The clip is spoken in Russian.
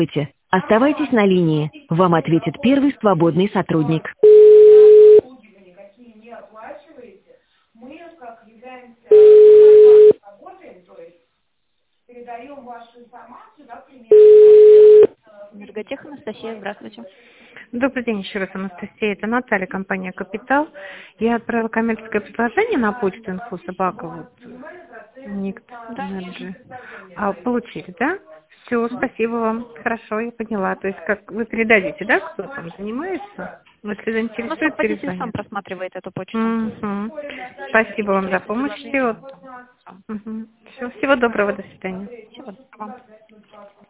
Оставайтесь на линии. Вам ответит первый свободный сотрудник. Обслуживание, какие не оплачиваете, мы, как являемся работаем, то есть передаем вашу информацию, да, примерно. Энерготех, Анастасия, здравствуйте. Добрый день еще раз, Анастасия. Это Наталья, компания «Капитал». Я отправила коммерческое предложение на почту инфо-собака, Ник Energy. А получили, да? Все, спасибо вам. Хорошо, я поняла. То есть как вы передадите, да, кто там занимается? Если заинтересует, Руководитель сам перезвонит. просматривает эту почту. Спасибо вам за помощь. Все, всего доброго, до свидания. Всего доброго.